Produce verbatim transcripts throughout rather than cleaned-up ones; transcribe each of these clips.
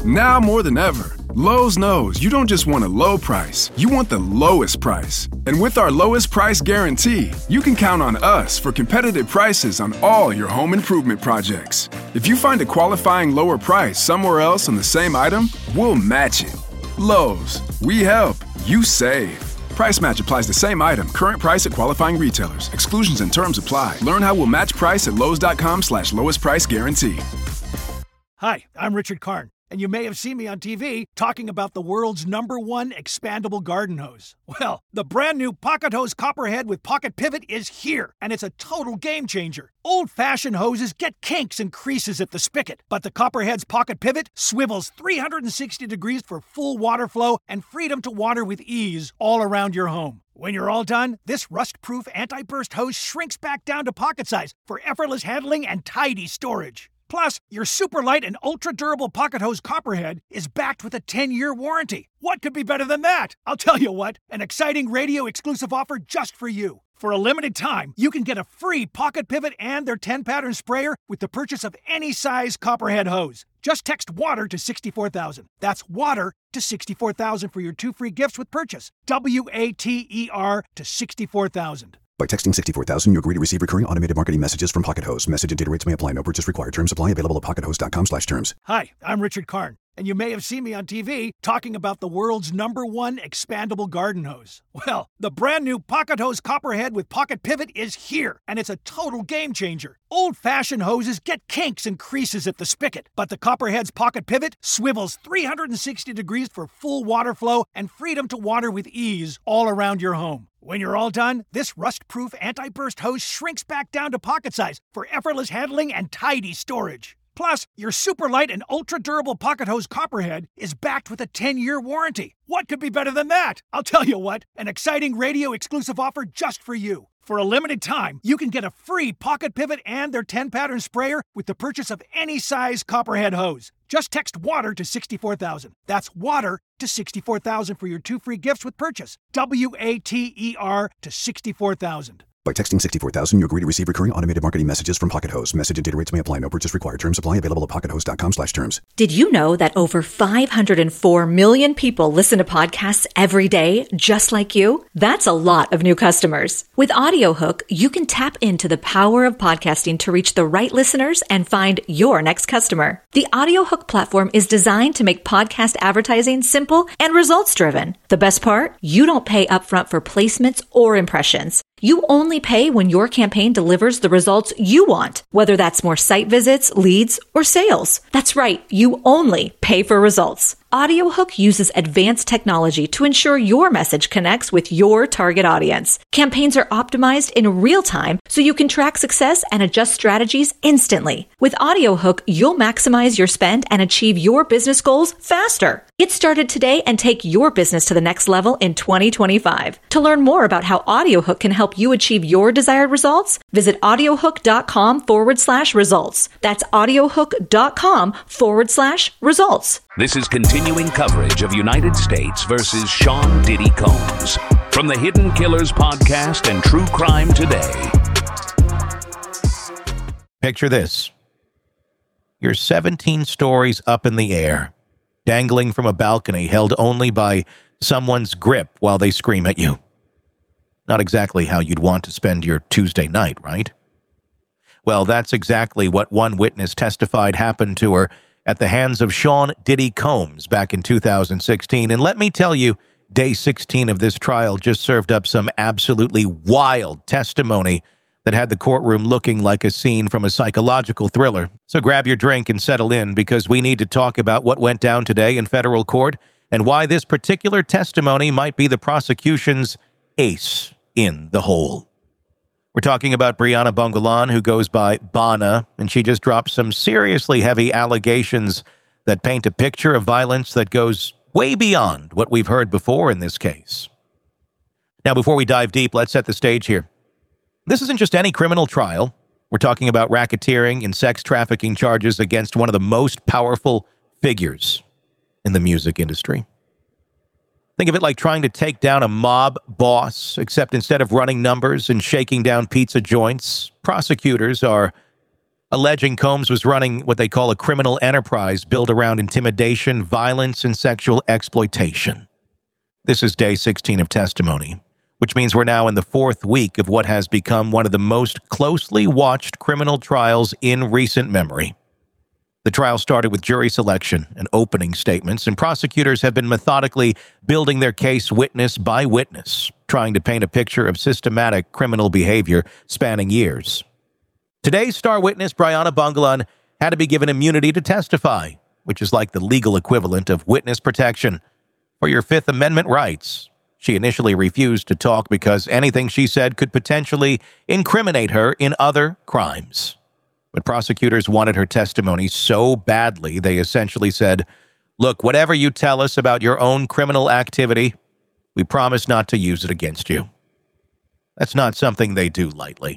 Now more than ever, Lowe's knows you don't just want a low price, you want the lowest price. And with our lowest price guarantee, you can count on us for competitive prices on all your home improvement projects. If you find a qualifying lower price somewhere else on the same item, we'll match it. Lowe's, we help, you save. Price match applies the same item. Current price at qualifying retailers. Exclusions and terms apply. Learn how we'll match price at lowes.com slash lowest price guarantee. Hi, I'm Richard Karn, and you may have seen me on T V talking about the world's number one expandable garden hose. Well, the brand new Pocket Hose Copperhead with Pocket Pivot is here, and it's a total game changer. Old-fashioned hoses get kinks and creases at the spigot, but the Copperhead's Pocket Pivot swivels three hundred sixty degrees for full water flow and freedom to water with ease all around your home. When you're all done, this rust-proof anti-burst hose shrinks back down to pocket size for effortless handling and tidy storage. Plus, your super light and ultra-durable Pocket Hose Copperhead is backed with a ten-year warranty. What could be better than that? I'll tell you what, an exciting radio-exclusive offer just for you. For a limited time, you can get a free Pocket Pivot and their ten-pattern sprayer with the purchase of any size Copperhead hose. Just text WATER to sixty-four thousand. That's WATER to sixty-four thousand for your two free gifts with purchase. W A T E R to sixty-four thousand. By texting sixty-four thousand, you agree to receive recurring automated marketing messages from Pocket Hose. Message and data rates may apply. No purchase required. Terms apply. Available at pockethose.com slash terms. Hi, I'm Richard Karn, and you may have seen me on T V talking about the world's number one expandable garden hose. Well, the brand new Pocket Hose Copperhead with Pocket Pivot is here, and it's a total game changer. Old-fashioned hoses get kinks and creases at the spigot, but the Copperhead's Pocket Pivot swivels three hundred sixty degrees for full water flow and freedom to water with ease all around your home. When you're all done, this rust-proof anti-burst hose shrinks back down to pocket size for effortless handling and tidy storage. Plus, your super light and ultra-durable Pocket Hose Copperhead is backed with a ten-year warranty. What could be better than that? I'll tell you what, an exciting radio-exclusive offer just for you. For a limited time, you can get a free Pocket Pivot and their ten-pattern sprayer with the purchase of any size Copperhead hose. Just text WATER to sixty-four thousand. That's WATER to sixty-four thousand for your two free gifts with purchase. W A T E R to sixty-four thousand. By texting sixty-four thousand, you agree to receive recurring automated marketing messages from Pocket Hose. Message and data rates may apply. No purchase required. Terms apply. Available at pockethose.com slash terms. Did you know that over five hundred four million people listen to podcasts every day, just like you? That's a lot of new customers. With AudioHook, you can tap into the power of podcasting to reach the right listeners and find your next customer. The AudioHook platform is designed to make podcast advertising simple and results-driven. The best part? You don't pay upfront for placements or impressions. You only pay when your campaign delivers the results you want, whether that's more site visits, leads, or sales. That's right, you only pay for results. AudioHook uses advanced technology to ensure your message connects with your target audience. Campaigns are optimized in real time so you can track success and adjust strategies instantly. With AudioHook, you'll maximize your spend and achieve your business goals faster. Get started today and take your business to the next level in twenty twenty-five. To learn more about how AudioHook can help you achieve your desired results, visit audiohook.com forward slash results. That's audiohook.com forward slash results. This is continuing coverage of United States versus Sean Diddy Combs from the Hidden Killers podcast and True Crime Today. Picture this. You're seventeen stories up in the air, dangling from a balcony held only by someone's grip while they scream at you. Not exactly how you'd want to spend your Tuesday night, right? Well, that's exactly what one witness testified happened to her at the hands of Sean Diddy Combs back in two thousand sixteen. And let me tell you, day sixteen of this trial just served up some absolutely wild testimony that had the courtroom looking like a scene from a psychological thriller. So grab your drink and settle in, because we need to talk about what went down today in federal court and why this particular testimony might be the prosecution's ace in the hole. We're talking about Brianna Bongolan, who goes by Bana, and she just dropped some seriously heavy allegations that paint a picture of violence that goes way beyond what we've heard before in this case. Now, before we dive deep, let's set the stage here. This isn't just any criminal trial. We're talking about racketeering and sex trafficking charges against one of the most powerful figures in the music industry. Think of it like trying to take down a mob boss, except instead of running numbers and shaking down pizza joints, prosecutors are alleging Combs was running what they call a criminal enterprise built around intimidation, violence, and sexual exploitation. This is day sixteen of testimony, which means we're now in the fourth week of what has become one of the most closely watched criminal trials in recent memory. The trial started with jury selection and opening statements, and prosecutors have been methodically building their case witness by witness, trying to paint a picture of systematic criminal behavior spanning years. Today's star witness, Brianna Bongolan, had to be given immunity to testify, which is like the legal equivalent of witness protection for your Fifth Amendment rights. She initially refused to talk because anything she said could potentially incriminate her in other crimes. But prosecutors wanted her testimony so badly, they essentially said, "Look, whatever you tell us about your own criminal activity, we promise not to use it against you." That's not something they do lightly.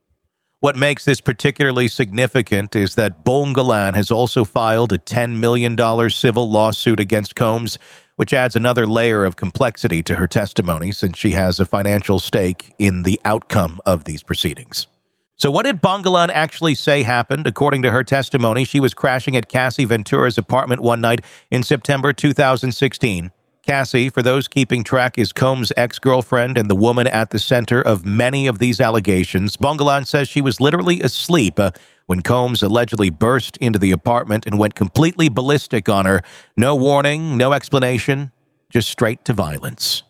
What makes this particularly significant is that Bongolan has also filed a ten million dollars civil lawsuit against Combs, which adds another layer of complexity to her testimony since she has a financial stake in the outcome of these proceedings. So what did Bongolan actually say happened? According to her testimony, she was crashing at Cassie Ventura's apartment one night in September two thousand sixteen. Cassie, for those keeping track, is Combs' ex-girlfriend and the woman at the center of many of these allegations. Bongolan says she was literally asleep uh, when Combs allegedly burst into the apartment and went completely ballistic on her. No warning, no explanation, just straight to violence.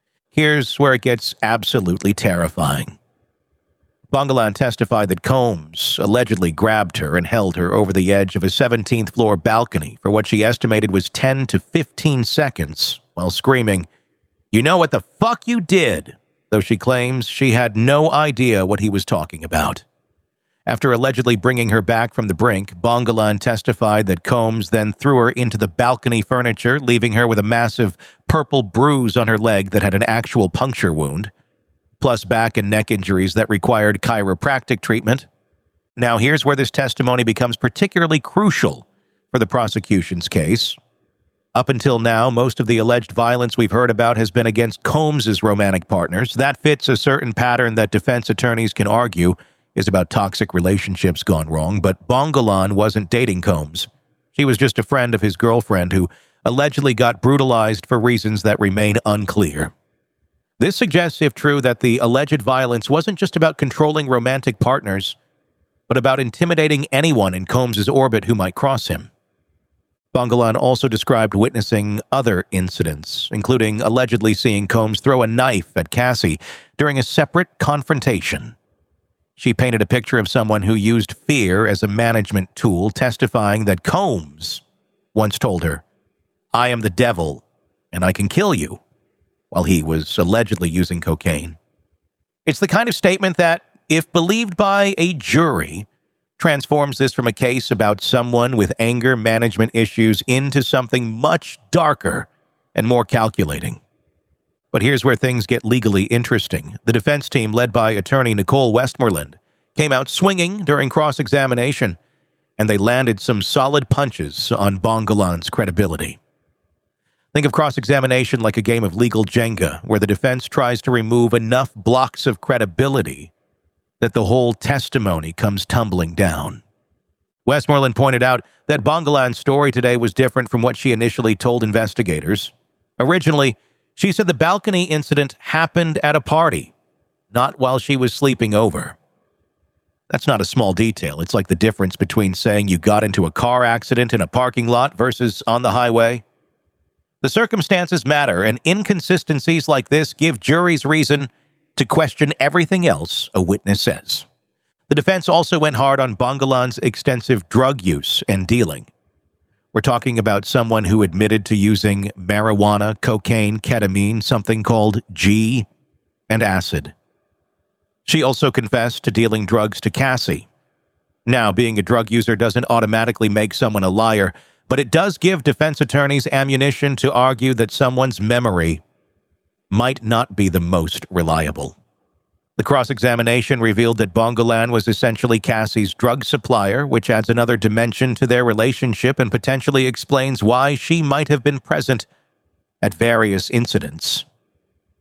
Here's where it gets absolutely terrifying. Bongolan testified that Combs allegedly grabbed her and held her over the edge of a seventeenth floor balcony for what she estimated was ten to fifteen seconds while screaming, "You know what the fuck you did," though she claims she had no idea what he was talking about. After allegedly bringing her back from the brink, Bongolan testified that Combs then threw her into the balcony furniture, leaving her with a massive purple bruise on her leg that had an actual puncture wound, plus back and neck injuries that required chiropractic treatment. Now, here's where this testimony becomes particularly crucial for the prosecution's case. Up until now, most of the alleged violence we've heard about has been against Combs' romantic partners. That fits a certain pattern that defense attorneys can argue is about toxic relationships gone wrong, but Bongolan wasn't dating Combs. She was just a friend of his girlfriend who allegedly got brutalized for reasons that remain unclear. This suggests, if true, that the alleged violence wasn't just about controlling romantic partners, but about intimidating anyone in Combs' orbit who might cross him. Bongolan also described witnessing other incidents, including allegedly seeing Combs throw a knife at Cassie during a separate confrontation. She painted a picture of someone who used fear as a management tool, testifying that Combs once told her, "I am the devil, and I can kill you," while he was allegedly using cocaine. It's the kind of statement that, if believed by a jury, transforms this from a case about someone with anger management issues into something much darker and more calculating. But here's where things get legally interesting. The defense team, led by attorney Nicole Westmoreland, came out swinging during cross-examination, and they landed some solid punches on Bongolan's credibility. Think of cross-examination like a game of legal Jenga, where the defense tries to remove enough blocks of credibility that the whole testimony comes tumbling down. Westmoreland pointed out that Bongolan's story today was different from what she initially told investigators. Originally, she said the balcony incident happened at a party, not while she was sleeping over. That's not a small detail. It's like the difference between saying you got into a car accident in a parking lot versus on the highway. The circumstances matter, and inconsistencies like this give juries reason to question everything else a witness says. The defense also went hard on Bongolan's extensive drug use and dealing. We're talking about someone who admitted to using marijuana, cocaine, ketamine, something called G, and acid. She also confessed to dealing drugs to Cassie. Now, being a drug user doesn't automatically make someone a liar, but it does give defense attorneys ammunition to argue that someone's memory might not be the most reliable. The cross-examination revealed that Bongolan was essentially Cassie's drug supplier, which adds another dimension to their relationship and potentially explains why she might have been present at various incidents.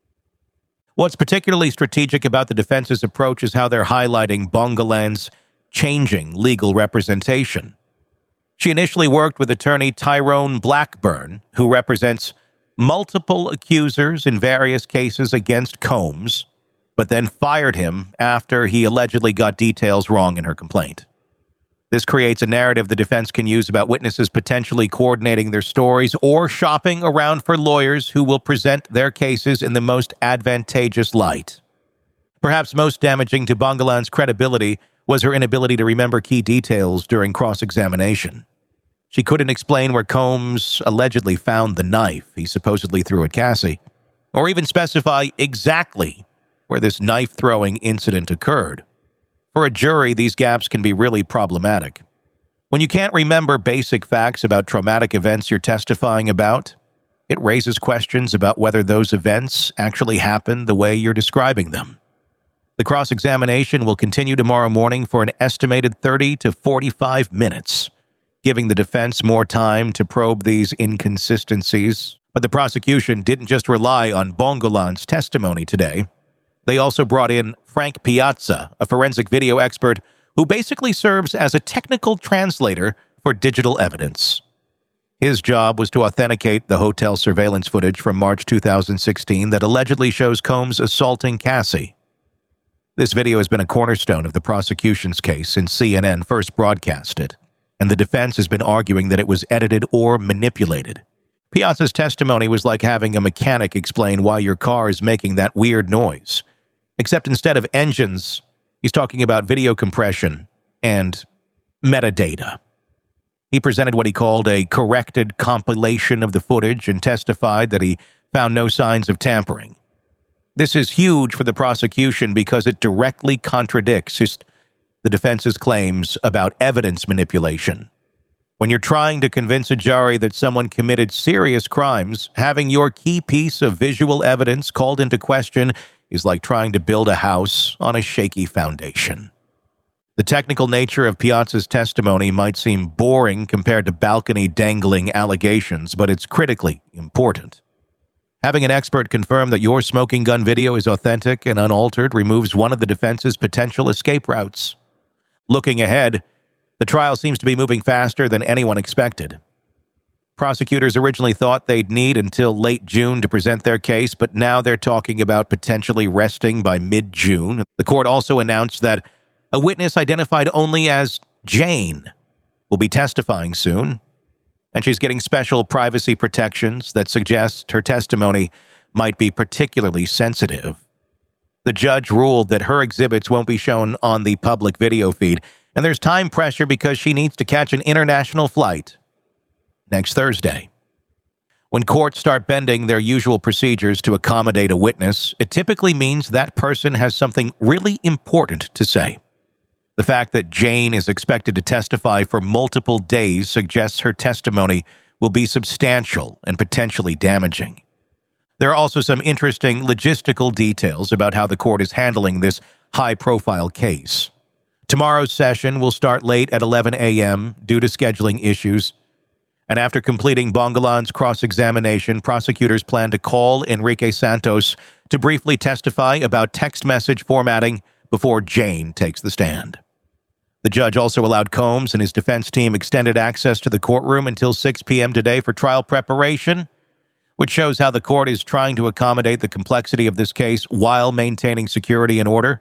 What's particularly strategic about the defense's approach is how they're highlighting Bongolan's changing legal representation. She initially worked with attorney Tyrone Blackburn, who represents multiple accusers in various cases against Combs, but then fired him after he allegedly got details wrong in her complaint. This creates a narrative the defense can use about witnesses potentially coordinating their stories or shopping around for lawyers who will present their cases in the most advantageous light. Perhaps most damaging to Bongolan's credibility was her inability to remember key details during cross-examination. She couldn't explain where Combs allegedly found the knife he supposedly threw at Cassie, or even specify exactly where this knife-throwing incident occurred. For a jury, these gaps can be really problematic. When you can't remember basic facts about traumatic events you're testifying about, it raises questions about whether those events actually happened the way you're describing them. The cross-examination will continue tomorrow morning for an estimated thirty to forty-five minutes, giving the defense more time to probe these inconsistencies. But the prosecution didn't just rely on Bongolan's testimony today. They also brought in Frank Piazza, a forensic video expert who basically serves as a technical translator for digital evidence. His job was to authenticate the hotel surveillance footage from March two thousand sixteen that allegedly shows Combs assaulting Cassie. This video has been a cornerstone of the prosecution's case since C N N first broadcast it, and the defense has been arguing that it was edited or manipulated. Piazza's testimony was like having a mechanic explain why your car is making that weird noise. Except instead of engines, he's talking about video compression and metadata. He presented what he called a corrected compilation of the footage and testified that he found no signs of tampering. This is huge for the prosecution because it directly contradicts his, the defense's claims about evidence manipulation. When you're trying to convince a jury that someone committed serious crimes, having your key piece of visual evidence called into question is like trying to build a house on a shaky foundation. The technical nature of Piazza's testimony might seem boring compared to balcony-dangling allegations, but it's critically important. Having an expert confirm that your smoking gun video is authentic and unaltered removes one of the defense's potential escape routes. Looking ahead, the trial seems to be moving faster than anyone expected. Prosecutors originally thought they'd need until late June to present their case, but now they're talking about potentially resting by mid-June. The court also announced that a witness identified only as Jane will be testifying soon, and she's getting special privacy protections that suggest her testimony might be particularly sensitive. The judge ruled that her exhibits won't be shown on the public video feed, and there's time pressure because she needs to catch an international flight next Thursday. When courts start bending their usual procedures to accommodate a witness, it typically means that person has something really important to say. The fact that Jane is expected to testify for multiple days suggests her testimony will be substantial and potentially damaging. There are also some interesting logistical details about how the court is handling this high-profile case. Tomorrow's session will start late at eleven a.m. due to scheduling issues. And after completing Bongolan's cross-examination, prosecutors plan to call Enrique Santos to briefly testify about text message formatting before Jane takes the stand. The judge also allowed Combs and his defense team extended access to the courtroom until six p.m. today for trial preparation, which shows how the court is trying to accommodate the complexity of this case while maintaining security and order.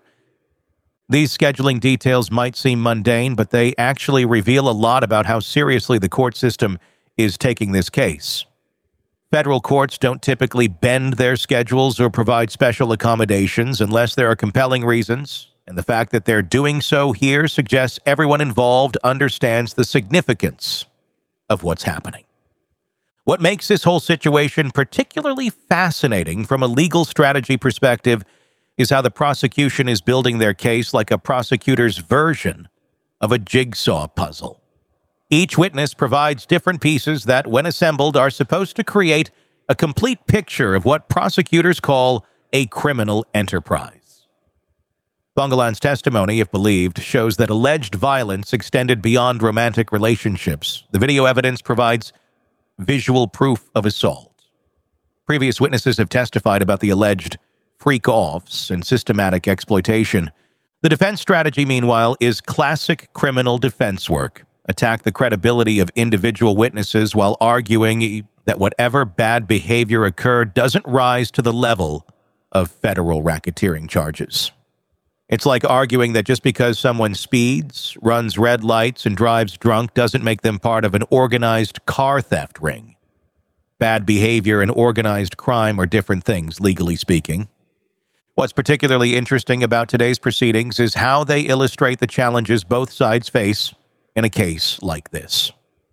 These scheduling details might seem mundane, but they actually reveal a lot about how seriously the court system is taking this case. Federal courts don't typically bend their schedules or provide special accommodations unless there are compelling reasons, and the fact that they're doing so here suggests everyone involved understands the significance of what's happening. What makes this whole situation particularly fascinating from a legal strategy perspective is how the prosecution is building their case like a prosecutor's version of a jigsaw puzzle. Each witness provides different pieces that, when assembled, are supposed to create a complete picture of what prosecutors call a criminal enterprise. Bongolan's testimony, if believed, shows that alleged violence extended beyond romantic relationships. The video evidence provides visual proof of assault. Previous witnesses have testified about the alleged freak-offs and systematic exploitation. The defense strategy, meanwhile, is classic criminal defense work. Attack the credibility of individual witnesses while arguing that whatever bad behavior occurred doesn't rise to the level of federal racketeering charges. It's like arguing that just because someone speeds, runs red lights, and drives drunk doesn't make them part of an organized car theft ring. Bad behavior and organized crime are different things, legally speaking. What's particularly interesting about today's proceedings is how they illustrate the challenges both sides face in a case like this.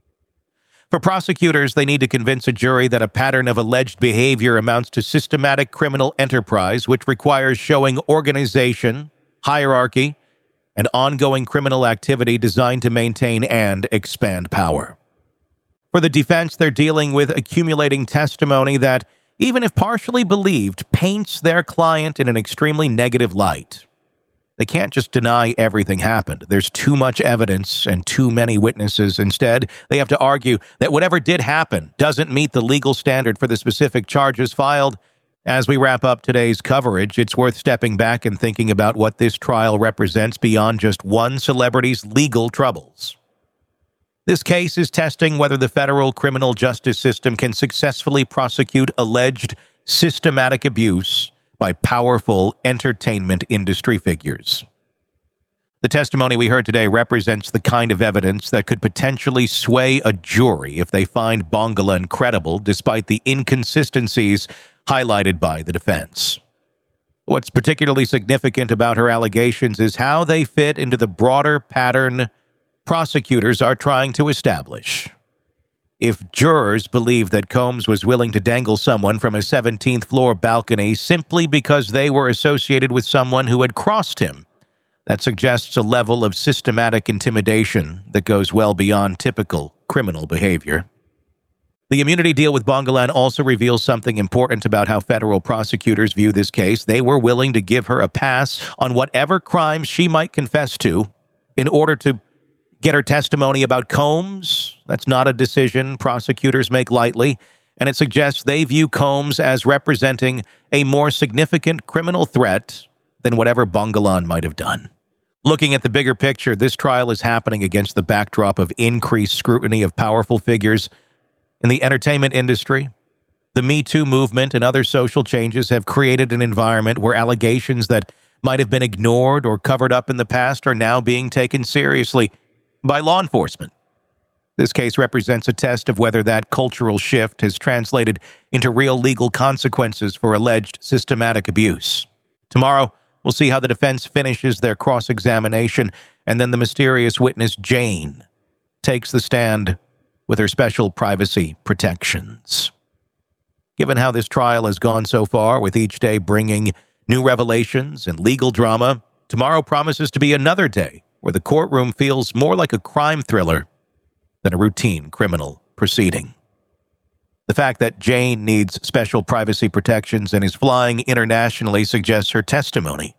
For prosecutors, they need to convince a jury that a pattern of alleged behavior amounts to systematic criminal enterprise, which requires showing organization, hierarchy, and ongoing criminal activity designed to maintain and expand power. For the defense, they're dealing with accumulating testimony that, even if partially believed, paints their client in an extremely negative light. They can't just deny everything happened. There's too much evidence and too many witnesses. Instead, they have to argue that whatever did happen doesn't meet the legal standard for the specific charges filed. As we wrap up today's coverage, it's worth stepping back and thinking about what this trial represents beyond just one celebrity's legal troubles. This case is testing whether the federal criminal justice system can successfully prosecute alleged systematic abuse by powerful entertainment industry figures. The testimony we heard today represents the kind of evidence that could potentially sway a jury if they find Bongolan credible despite the inconsistencies highlighted by the defense. What's particularly significant about her allegations is how they fit into the broader pattern prosecutors are trying to establish. If jurors believe that Combs was willing to dangle someone from a seventeenth floor balcony simply because they were associated with someone who had crossed him, that suggests a level of systematic intimidation that goes well beyond typical criminal behavior. The immunity deal with Bongolan also reveals something important about how federal prosecutors view this case. They were willing to give her a pass on whatever crimes she might confess to in order to get her testimony about Combs. That's not a decision prosecutors make lightly, and it suggests they view Combs as representing a more significant criminal threat than whatever Bongolan might have done. Looking at the bigger picture, this trial is happening against the backdrop of increased scrutiny of powerful figures in the entertainment industry. The Me Too movement and other social changes have created an environment where allegations that might have been ignored or covered up in the past are now being taken seriously by law enforcement. This case represents a test of whether that cultural shift has translated into real legal consequences for alleged systematic abuse. Tomorrow, we'll see how the defense finishes their cross-examination, and then the mysterious witness Jane takes the stand with her special privacy protections. Given how this trial has gone so far, with each day bringing new revelations and legal drama, tomorrow promises to be another day where the courtroom feels more like a crime thriller than a routine criminal proceeding. The fact that Jane needs special privacy protections and is flying internationally suggests her testimony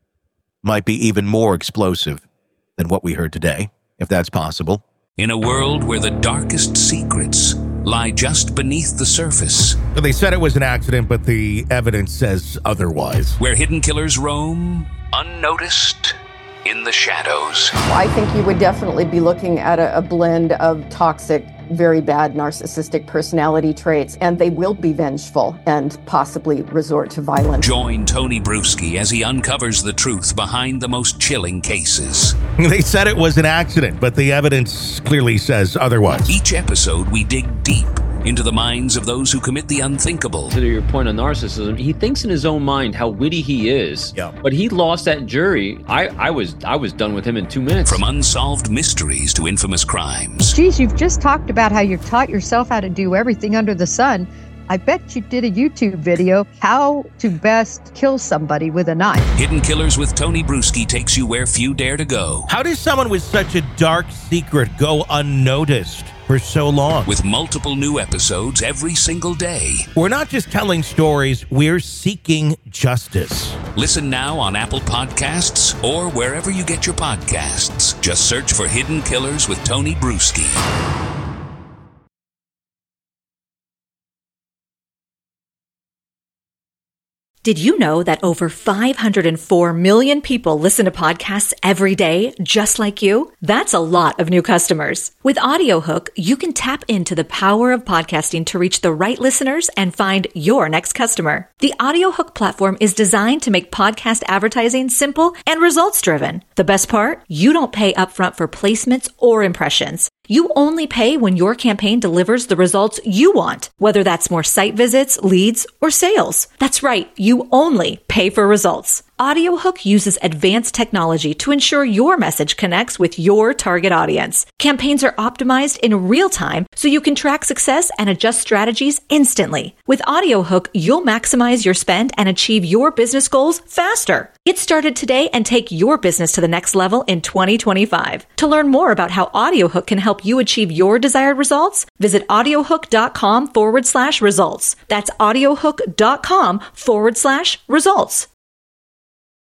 might be even more explosive than what we heard today, if that's possible. In a world where the darkest secrets lie just beneath the surface. They said it was an accident, but the evidence says otherwise. Where hidden killers roam, unnoticed, in the shadows. I think you would definitely be looking at a, a blend of toxic, very bad narcissistic personality traits, and they will be vengeful and possibly resort to violence. Join Tony Bruschi as he uncovers the truth behind the most chilling cases. They said it was an accident, but the evidence clearly says otherwise. Each episode, we dig deep into the minds of those who commit the unthinkable. To your point on narcissism, he thinks in his own mind how witty he is. Yeah. But he lost that jury. I, I was I was done with him in two minutes. From unsolved mysteries to infamous crimes. Geez, you've just talked about how you've taught yourself how to do everything under the sun. I bet you did a YouTube video, how to best kill somebody with a knife. Hidden Killers with Tony Bruschi takes you where few dare to go. How does someone with such a dark secret go unnoticed for so long? With multiple new episodes every single day. We're not just telling stories, we're seeking justice. Listen now on Apple Podcasts or wherever you get your podcasts. Just search for Hidden Killers with Tony Bruschi. Did you know that over five hundred four million people listen to podcasts every day, just like you? That's a lot of new customers. With AudioHook, you can tap into the power of podcasting to reach the right listeners and find your next customer. The AudioHook platform is designed to make podcast advertising simple and results-driven. The best part? You don't pay upfront for placements or impressions. You only pay when your campaign delivers the results you want, whether that's more site visits, leads, or sales. That's right, you only pay for results. AudioHook uses advanced technology to ensure your message connects with your target audience. Campaigns are optimized in real time so you can track success and adjust strategies instantly. With AudioHook, you'll maximize your spend and achieve your business goals faster. Get started today and take your business to the next level in twenty twenty-five. To learn more about how AudioHook can help you achieve your desired results, visit audiohook.com forward slash results. That's audiohook.com forward slash results.